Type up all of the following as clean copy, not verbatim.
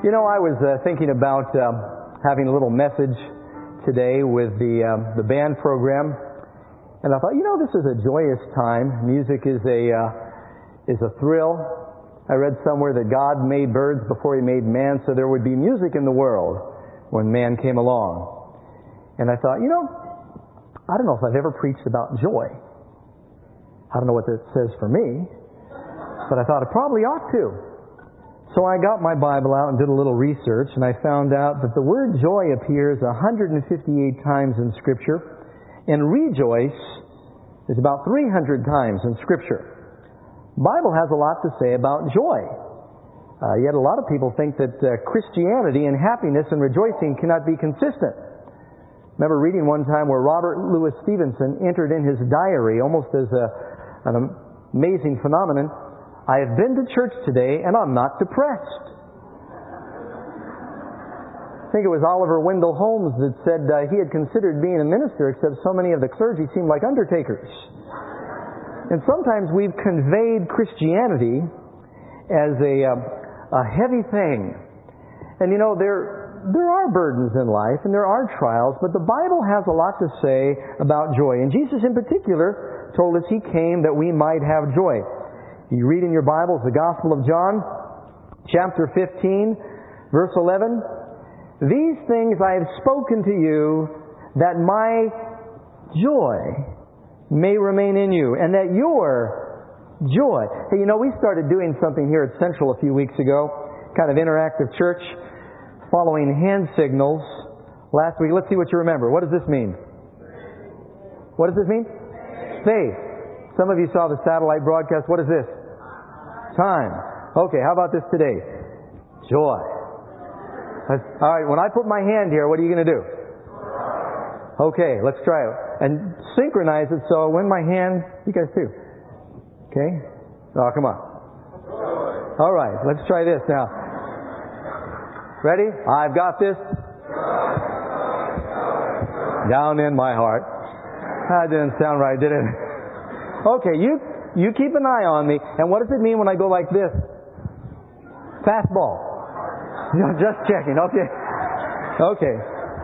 I was thinking about having a little message today with the band program, and I thought, this is a joyous time. Music is a thrill. I read somewhere that God made birds before He made man, so there would be music in the world when man came along. And I thought, I don't know if I've ever preached about joy. I don't know what that says for me, but I thought I probably ought to. So I got my Bible out and did a little research, and I found out that the word joy appears 158 times in Scripture, and rejoice is about 300 times in Scripture. The Bible has a lot to say about joy. Yet a lot of people think that Christianity and happiness and rejoicing cannot be consistent. I remember reading one time where Robert Louis Stevenson entered in his diary, almost as an amazing phenomenon, "I have been to church today and I'm not depressed." I think it was Oliver Wendell Holmes that said he had considered being a minister, except so many of the clergy seemed like undertakers. And sometimes we've conveyed Christianity as a heavy thing. And there are burdens in life and there are trials, but the Bible has a lot to say about joy. And Jesus in particular told us He came that we might have joy. You read in your Bibles the Gospel of John, chapter 15, verse 11. "These things I have spoken to you, that my joy may remain in you, and that your joy..." Hey, we started doing something here at Central a few weeks ago, kind of interactive church, following hand signals last week. Let's see what you remember. What does this mean? What does this mean? Faith. Some of you saw the satellite broadcast. What is this? Time. Okay, how about this today? Joy. All right, when I put my hand here, what are you going to do? Okay, let's try it. And synchronize it so when my hand, you guys too. Okay? Oh, come on. All right, let's try this now. Ready? I've got this down in my heart. That didn't sound right, did it? Okay, you keep an eye on me. And what does it mean when I go like this? Fastball. Just checking. Okay. Okay.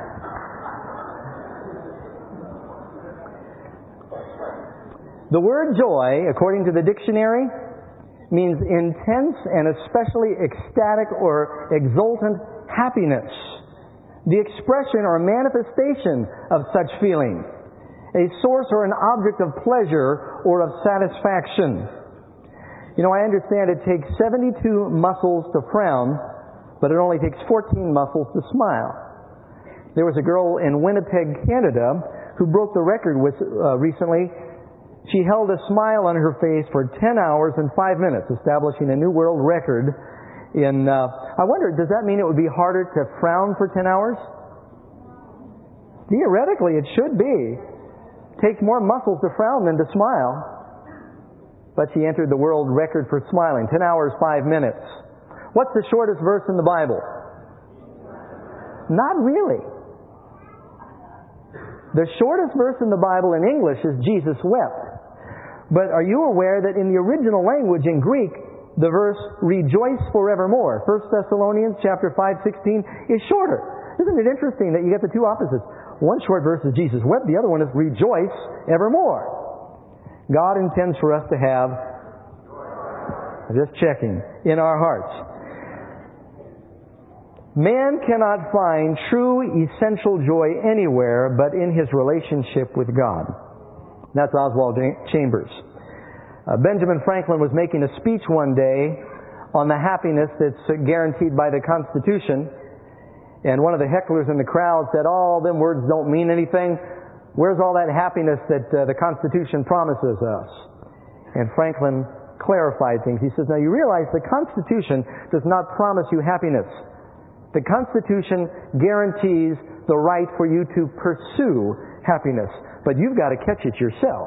The word joy, according to the dictionary, means intense and especially ecstatic or exultant happiness. The expression or manifestation of such feeling. A source or an object of pleasure or of satisfaction. I understand it takes 72 muscles to frown, but it only takes 14 muscles to smile. There was a girl in Winnipeg, Canada, who broke the record recently. She held a smile on her face for 10 hours and 5 minutes, establishing a new world record. I wonder, does that mean it would be harder to frown for 10 hours? Theoretically, it should be. It takes more muscles to frown than to smile. But she entered the world record for smiling, 10 hours, 5 minutes. What's the shortest verse in the Bible? Not really. The shortest verse in the Bible in English is Jesus wept. But are you aware that in the original language in Greek, the verse rejoice forevermore, 1 Thessalonians chapter 5:16, is shorter. Isn't it interesting that you get the two opposites? One short verse is Jesus wept, the other one is rejoice evermore. God intends for us to have, just checking, in our hearts. Man cannot find true essential joy anywhere but in his relationship with God. That's Oswald Chambers. Benjamin Franklin was making a speech one day on the happiness that's guaranteed by the Constitution. And one of the hecklers in the crowd said, "Oh, them words don't mean anything. Where's all that happiness that the Constitution promises us?" And Franklin clarified things. He says, "Now you realize the Constitution does not promise you happiness. The Constitution guarantees the right for you to pursue happiness, but you've got to catch it yourself."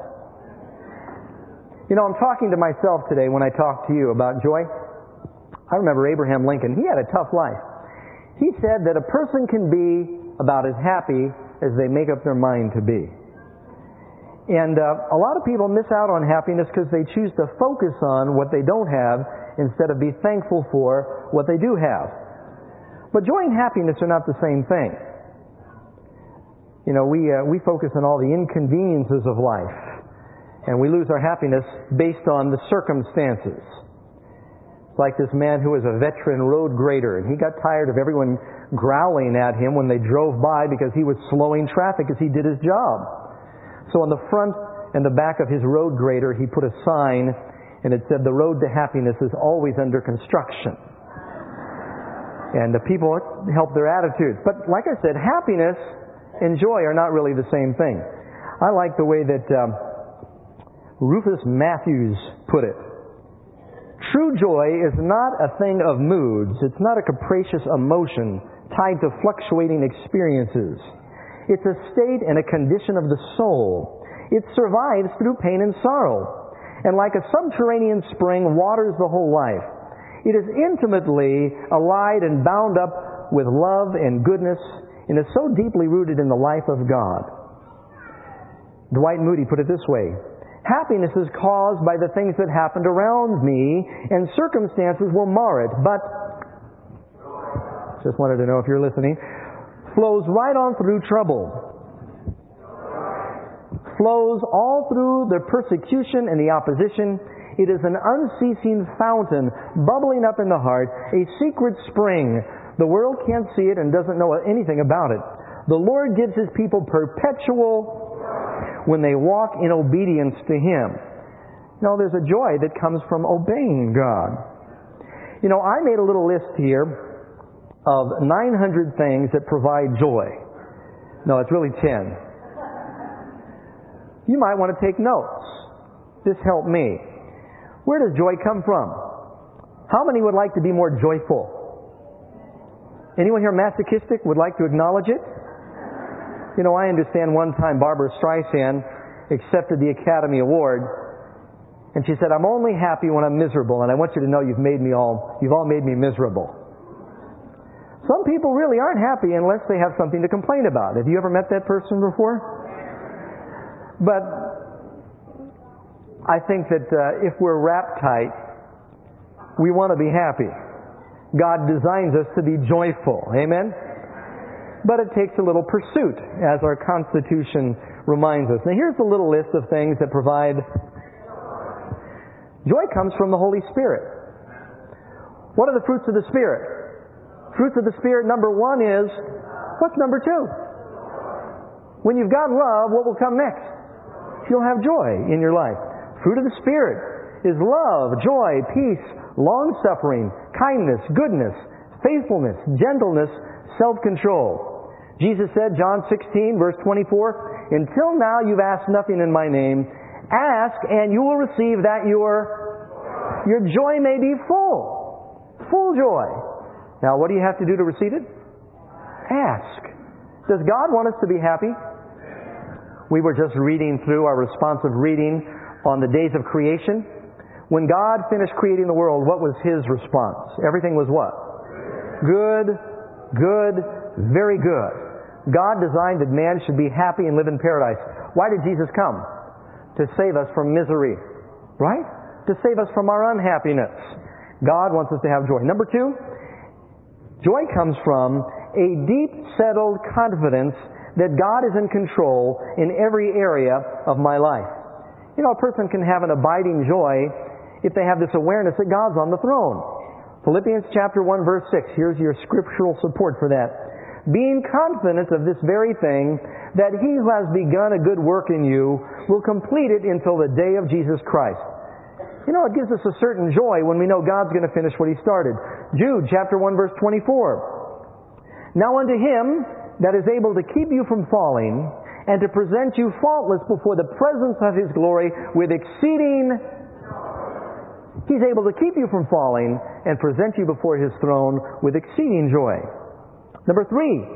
I'm talking to myself today when I talk to you about joy. I remember Abraham Lincoln. He had a tough life. He said that a person can be about as happy as they make up their mind to be. And a lot of people miss out on happiness because they choose to focus on what they don't have instead of be thankful for what they do have. But joy and happiness are not the same thing. You know, we focus on all the inconveniences of life, and we lose our happiness based on the circumstances. It's like this man who was a veteran road grader, and he got tired of everyone growling at him when they drove by because he was slowing traffic as he did his job. So on the front and the back of his road grader, he put a sign, and it said, "The road to happiness is always under construction." And the people helped their attitudes. But like I said, happiness and joy are not really the same thing. I like the way that Rufus Matthews put it. True joy is not a thing of moods. It's not a capricious emotion tied to fluctuating experiences. It's a state and a condition of the soul. It survives through pain and sorrow, and like a subterranean spring waters the whole life. It is intimately allied and bound up with love and goodness, and is so deeply rooted in the life of God. Dwight Moody put it this way: happiness is caused by the things that happened around me, and circumstances will mar it, but, just wanted to know if you're listening, flows right on through trouble. Flows all through the persecution and the opposition. It is an unceasing fountain bubbling up in the heart, a secret spring. The world can't see it and doesn't know anything about it. The Lord gives His people perpetual when they walk in obedience to Him. You know, there's a joy that comes from obeying God. You know, I made a little list here of 900 things that provide joy. No, it's really 10. You might want to take notes. This helped me. Where does joy come from? How many would like to be more joyful? Anyone here masochistic would like to acknowledge it? You know, I understand one time Barbara Streisand accepted the Academy Award, and she said, "I'm only happy when I'm miserable, and I want you to know you've all made me miserable." Some people really aren't happy unless they have something to complain about. Have you ever met that person before? But I think that if we're wrapped tight, we want to be happy. God designs us to be joyful. Amen? But it takes a little pursuit, as our Constitution reminds us. Now here's a little list of things that provide joy. Comes from the Holy Spirit. What are the fruits of the Spirit? Fruits of the Spirit, number 1 is, what's number 2? When you've got love, what will come next? You'll have joy in your life. Fruit of the Spirit is love, joy, peace, long-suffering, kindness, goodness, faithfulness, gentleness, self-control. Jesus said, John 16, verse 24, "Until now you've asked nothing in my name. Ask and you will receive, that your joy may be full." Full joy. Now what do you have to do to receive it? Ask. Does God want us to be happy? We were just reading through our responsive reading on the days of creation. When God finished creating the world, what was His response? Everything was what? Good, good, very good. God designed that man should be happy and live in paradise. Why did Jesus come? To save us from misery. Right? To save us from our unhappiness. God wants us to have joy. Number 2, joy comes from a deep settled confidence that God is in control in every area of my life. You know, a person can have an abiding joy if they have this awareness that God's on the throne. Philippians chapter 1, verse 6. Here's your scriptural support for that. "Being confident of this very thing, that He who has begun a good work in you will complete it until the day of Jesus Christ." You know, it gives us a certain joy when we know God's going to finish what He started. Jude chapter 1, verse 24. "Now unto Him that is able to keep you from falling, and to present you faultless before the presence of His glory with exceeding..." He's able to keep you from falling and present you before His throne with exceeding joy. Number 3,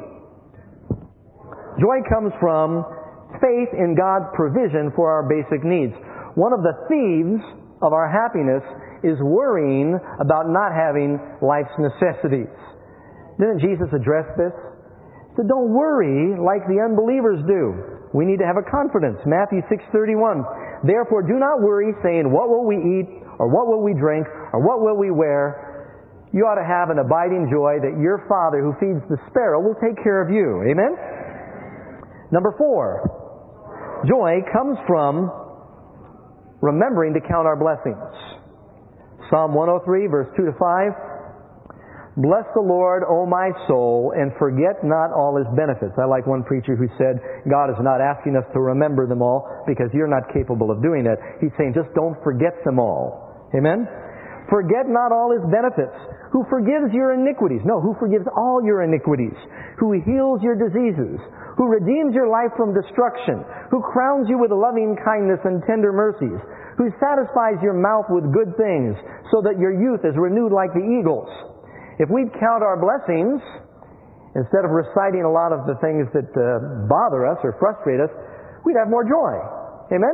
joy comes from faith in God's provision for our basic needs. One of the thieves of our happiness is worrying about not having life's necessities. Didn't Jesus address this? He said, "Don't worry like the unbelievers do." We need to have a confidence. Matthew 6:31. "Therefore do not worry, saying, what will we eat? Or what will we drink? Or what will we wear? you ought to have an abiding joy that your Father who feeds the sparrow will take care of you. Amen? Number 4, joy comes from remembering to count our blessings. Psalm 103, verse 2 to 5. Bless the Lord, O my soul, and forget not all His benefits. I like one preacher who said, God is not asking us to remember them all because you're not capable of doing that. He's saying, just don't forget them all. Amen? Forget not all His benefits. Who forgives your iniquities? No, who forgives all your iniquities. Who heals your diseases. Who redeems your life from destruction. Who crowns you with loving kindness and tender mercies. Who satisfies your mouth with good things so that your youth is renewed like the eagles. If we'd count our blessings, instead of reciting a lot of the things that bother us or frustrate us, we'd have more joy. Amen?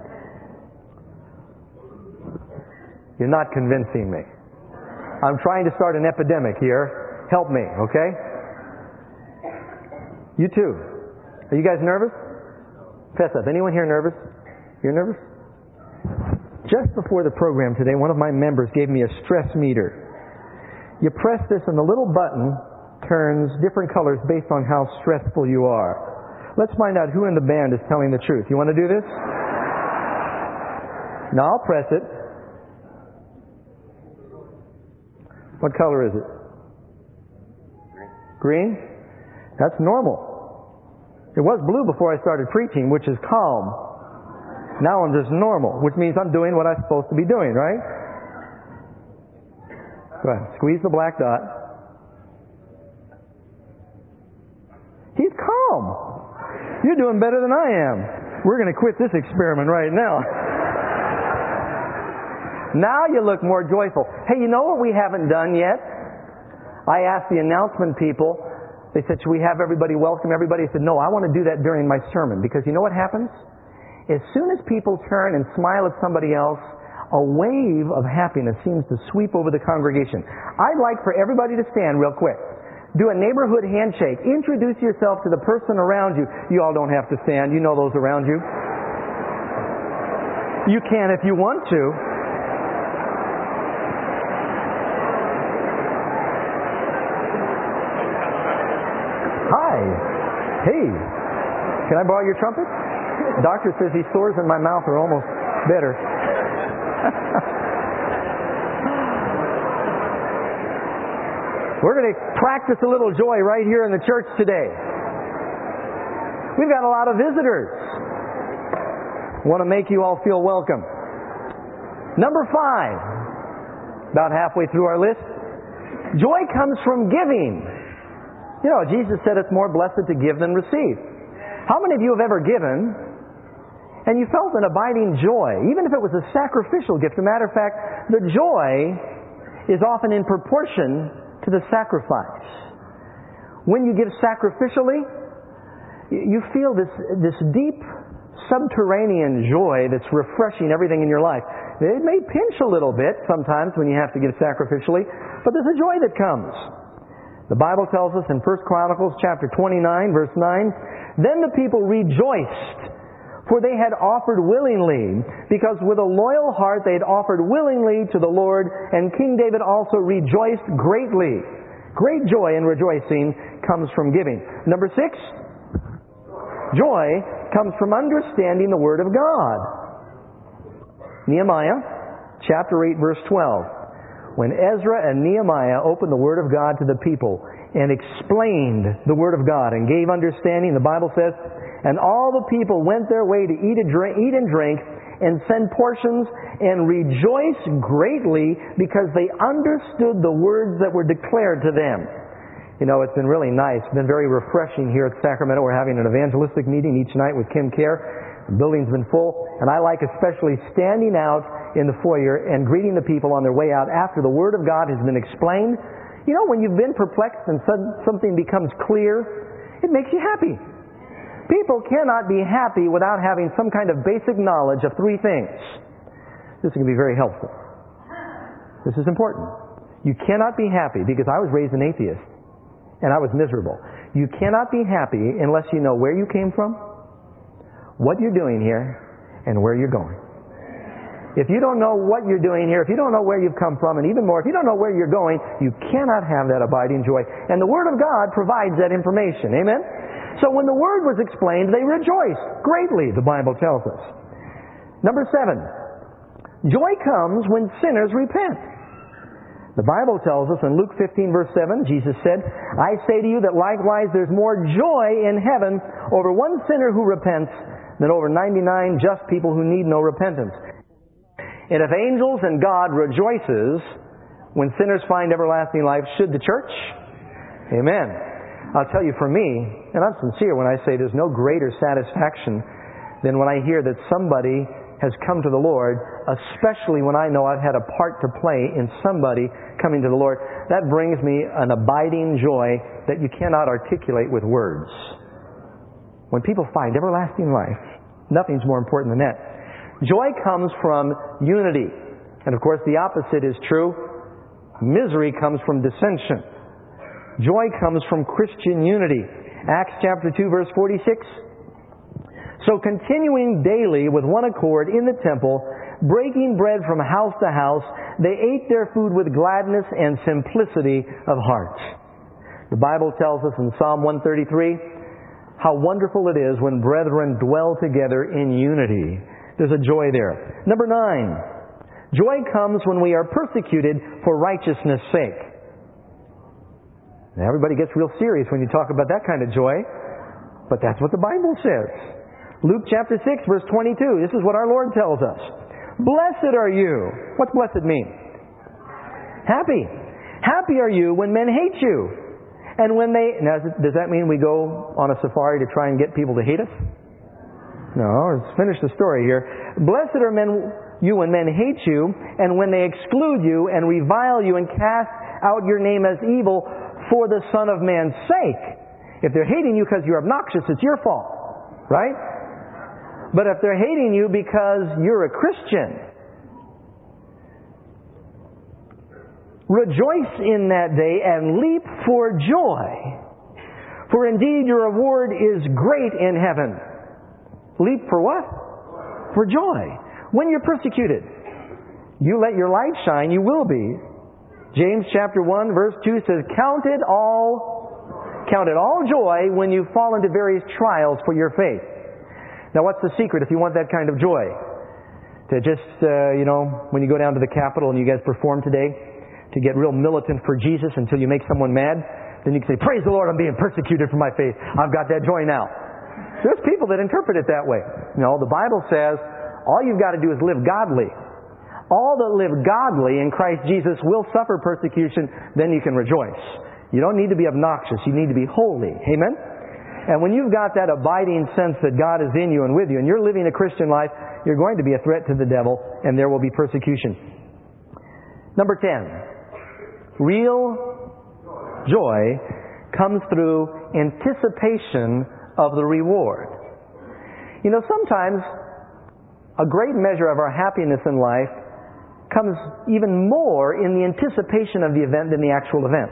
You're not convincing me. I'm trying to start an epidemic here. Help me, okay? You too. Are you guys nervous? Fess up. Anyone here nervous? You're nervous? Just before the program today, one of my members gave me a stress meter. You press this and the little button turns different colors based on how stressful you are. Let's find out who in the band is telling the truth. You want to do this? Now I'll press it. What color is it? Green? That's normal. It was blue before I started preaching, which is calm. Now I'm just normal, which means I'm doing what I'm supposed to be doing, right? Go ahead. Squeeze the black dot. He's calm. You're doing better than I am. We're going to quit this experiment right now. Now you look more joyful. Hey, you know what we haven't done yet? I asked the announcement people, they said, should we have everybody welcome everybody? I said, no, I want to do that during my sermon. Because you know what happens? As soon as people turn and smile at somebody else, a wave of happiness seems to sweep over the congregation. I'd like for everybody to stand real quick. Do a neighborhood handshake. Introduce yourself to the person around you. You all don't have to stand. You know those around you. You can if you want to. Hi. Hey. Can I borrow your trumpet? Doctor says these sores in my mouth are almost better. We're going to practice a little joy right here in the church today. We've got a lot of visitors. Want to make you all feel welcome. Number 5, about halfway through our list. Joy comes from giving. You know, Jesus said it's more blessed to give than receive. How many of you have ever given and you felt an abiding joy, even if it was a sacrificial gift? As a matter of fact, the joy is often in proportion to the sacrifice. When you give sacrificially, you feel this deep subterranean joy that's refreshing everything in your life. It may pinch a little bit sometimes when you have to give sacrificially, but there's a joy that comes. The Bible tells us in 1 Chronicles chapter 29, verse 9, then the people rejoiced, for they had offered willingly, because with a loyal heart they had offered willingly to the Lord, and King David also rejoiced greatly. Great joy and rejoicing comes from giving. Number 6, joy comes from understanding the Word of God. Nehemiah chapter 8, verse 12. When Ezra and Nehemiah opened the Word of God to the people and explained the Word of God and gave understanding, the Bible says, and all the people went their way to eat and drink and send portions and rejoice greatly because they understood the words that were declared to them. You know, it's been really nice. It's been very refreshing here at Sacramento. We're having an evangelistic meeting each night with Kim Care. The building's been full, and I like especially standing out in the foyer and greeting the people on their way out after the Word of God has been explained. You know, when you've been perplexed and something becomes clear, it makes you happy. People cannot be happy without having some kind of basic knowledge of 3 things. This is going to be very helpful. This is important. You cannot be happy, because I was raised an atheist, and I was miserable. You cannot be happy unless you know where you came from, what you're doing here, and where you're going. If you don't know what you're doing here, if you don't know where you've come from, and even more, if you don't know where you're going, you cannot have that abiding joy. And the Word of God provides that information. Amen? So when the Word was explained, they rejoiced greatly, the Bible tells us. Number 7, joy comes when sinners repent. The Bible tells us in Luke 15 verse 7, Jesus said, I say to you that likewise there's more joy in heaven over one sinner who repents than over 99 just people who need no repentance. And if angels and God rejoices when sinners find everlasting life, should the church? Amen. I'll tell you, for me, and I'm sincere when I say there's no greater satisfaction than when I hear that somebody has come to the Lord, especially when I know I've had a part to play in somebody coming to the Lord. That brings me an abiding joy that you cannot articulate with words. When people find everlasting life, nothing's more important than that. Joy comes from unity. And of course the opposite is true. Misery comes from dissension. Joy comes from Christian unity. Acts chapter 2 verse 46. So continuing daily with one accord in the temple, breaking bread from house to house, they ate their food with gladness and simplicity of heart. The Bible tells us in Psalm 133 how wonderful it is when brethren dwell together in unity. There's a joy there. Number 9, joy comes when we are persecuted for righteousness' sake. Now, everybody gets real serious when you talk about that kind of joy, but that's what the Bible says. Luke chapter 6 verse 22, this is what our Lord tells us. Blessed are you. What's blessed mean? Happy. Happy are you when men hate you. And when they... Now, does that mean we go on a safari to try and get people to hate us? No, let's finish the story here. Blessed are you when men hate you, and when they exclude you and revile you and cast out your name as evil for the Son of Man's sake. If they're hating you because you're obnoxious, it's your fault. Right? But if they're hating you because you're a Christian, rejoice in that day and leap for joy. For indeed your reward is great in heaven. Leap for what? For joy. When you're persecuted, you let your light shine, you will be. James chapter 1 verse 2 says, Count it all joy when you fall into various trials for your faith. Now, what's the secret if you want that kind of joy? To just, when you go down to the Capitol and you guys perform today, to get real militant for Jesus until you make someone mad, then you can say, praise the Lord, I'm being persecuted for my faith. I've got that joy now. There's people that interpret it that way. No, the Bible says, all you've got to do is live godly. All that live godly in Christ Jesus will suffer persecution, then you can rejoice. You don't need to be obnoxious. You need to be holy. Amen? And when you've got that abiding sense that God is in you and with you, and you're living a Christian life, you're going to be a threat to the devil, and there will be persecution. Number 10. Real joy comes through anticipation of the reward. You know, sometimes a great measure of our happiness in life comes even more in the anticipation of the event than the actual event.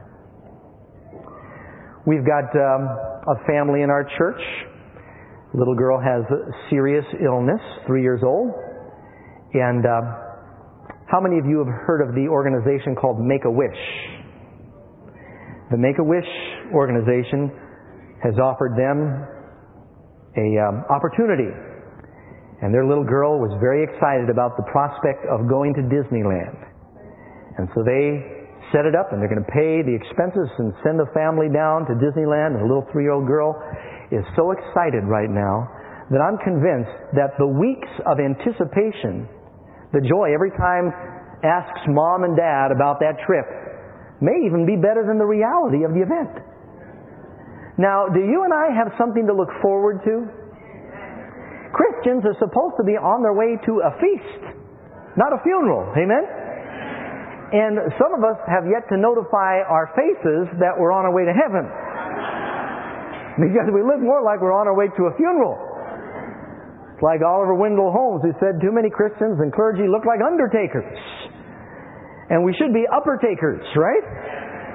We've got a family in our church. The little girl has a serious illness, 3 years old. And how many of you have heard of the organization called Make-A-Wish? The Make-A-Wish organization has offered them an opportunity. And their little girl was very excited about the prospect of going to Disneyland. And so they set it up, and they're going to pay the expenses and send the family down to Disneyland. And the little 3-year-old girl is so excited right now that I'm convinced that the weeks of anticipation, the joy every time asks mom and dad about that trip, may even be better than the reality of the event. Now, do you and I have something to look forward to? Christians are supposed to be on their way to a feast, not a funeral. Amen? And some of us have yet to notify our faces that we're on our way to heaven. Because we live more like we're on our way to a funeral. It's like Oliver Wendell Holmes, who said, too many Christians and clergy look like undertakers. And we should be upper takers, right?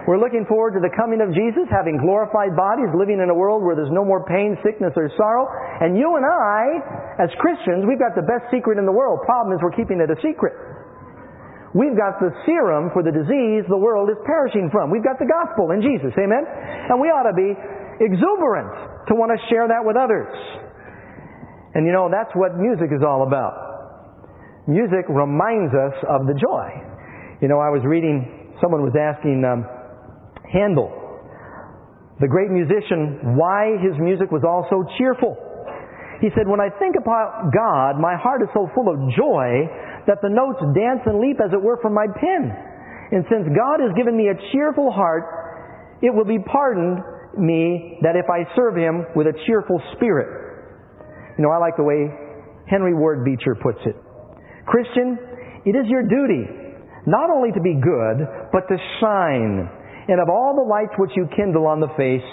We're looking forward to the coming of Jesus, having glorified bodies, living in a world where there's no more pain, sickness, or sorrow. And you and I, as Christians, we've got the best secret in the world. Problem is we're keeping it a secret. We've got the serum for the disease the world is perishing from. We've got the gospel in Jesus. Amen? And we ought to be exuberant to want to share that with others. And you know, that's what music is all about. Music reminds us of the joy. You know, I was reading, someone was asking Handel, the great musician, why his music was all so cheerful. He said, when I think about God, my heart is so full of joy that the notes dance and leap as it were from my pen. And since God has given me a cheerful heart, it will be pardoned me that if I serve Him with a cheerful spirit. You know, I like the way Henry Ward Beecher puts it. Christian, it is your duty not only to be good, but to shine. And of all the lights which you kindle on the face,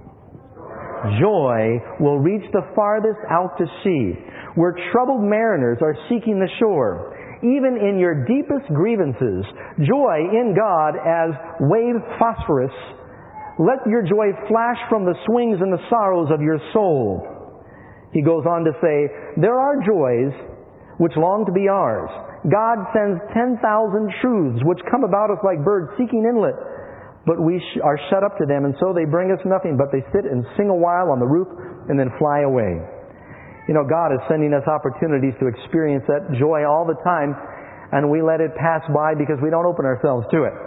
joy will reach the farthest out to sea, where troubled mariners are seeking the shore. Even in your deepest grievances, joy in God as wave phosphorus. Let your joy flash from the swings and the sorrows of your soul. He goes on to say, there are joys which long to be ours. God sends 10,000 truths which come about us like birds seeking inlet. But we are shut up to them, and so they bring us nothing, but they sit and sing a while on the roof and then fly away. You know, God is sending us opportunities to experience that joy all the time, and we let it pass by because we don't open ourselves to it.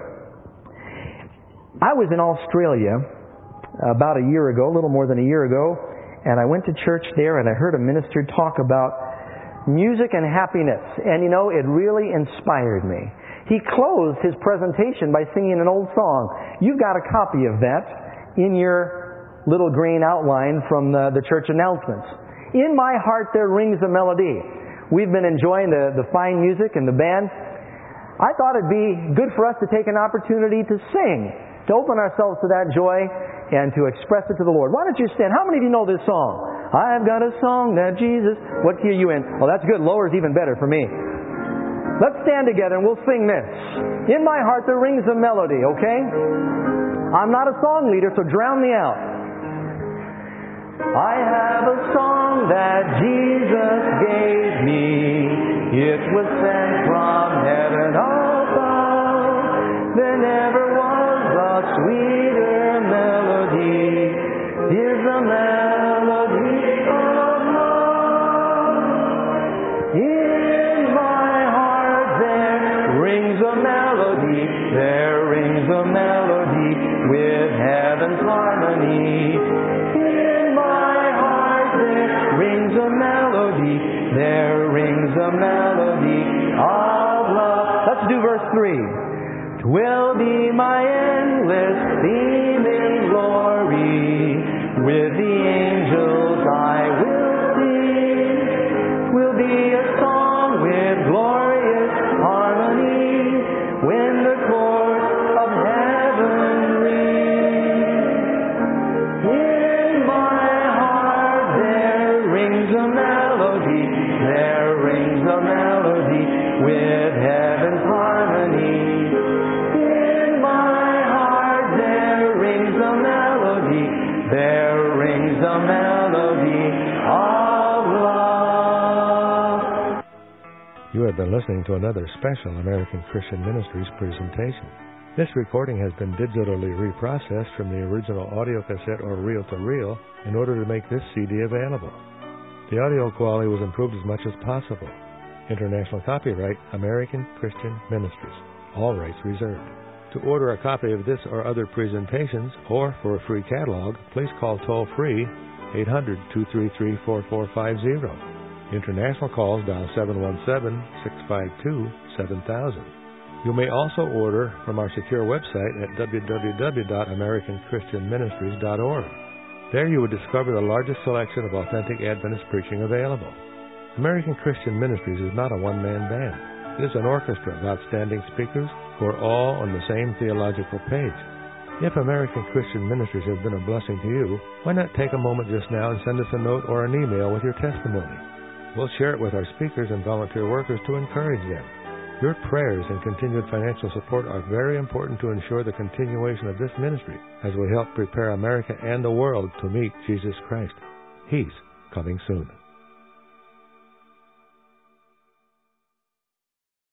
I was in Australia about a year ago, a little more than a year ago, and I went to church there and I heard a minister talk about music and happiness. And you know, it really inspired me. He closed his presentation by singing an old song. You've got a copy of that in your little green outline from the church announcements. In my heart there rings a melody. We've been enjoying the fine music and the band. I thought it'd be good for us to take an opportunity to sing, to open ourselves to that joy and to express it to the Lord. Why don't you stand? How many of you know this song? I've got a song that Jesus... What key are you in? Oh, that's good. Lower's even better for me. Let's stand together and we'll sing this. In my heart there rings a melody, okay? I'm not a song leader, so drown me out. I have a song that Jesus gave me. It was sent from heaven above. There never was a sweeter melody. Here's a melody of love. In my heart there rings a melody. There rings a melody with heaven's harmony. There rings a melody of love. Let's do verse 3. 'Twill be my endless theme in glory. With the angels I will sing. 'Twill be a song with glorious harmony when the chords of heaven ring. In my heart there rings a melody. There rings a melody with heaven's harmony. In my heart there rings a melody. There rings a melody of love. You have been listening to another special American Christian Ministries presentation. This recording has been digitally reprocessed from the original audio cassette or reel-to-reel in order to make this CD available. The audio quality was improved as much as possible. International copyright, American Christian Ministries. All rights reserved. To order a copy of this or other presentations, or for a free catalog, please call toll-free 800-233-4450. International calls dial 717-652-7000. You may also order from our secure website at www.americanchristianministries.org. There you will discover the largest selection of authentic Adventist preaching available. American Christian Ministries is not a one-man band. It is an orchestra of outstanding speakers who are all on the same theological page. If American Christian Ministries has been a blessing to you, why not take a moment just now and send us a note or an email with your testimony? We'll share it with our speakers and volunteer workers to encourage them. Your prayers and continued financial support are very important to ensure the continuation of this ministry as we help prepare America and the world to meet Jesus Christ. He's coming soon.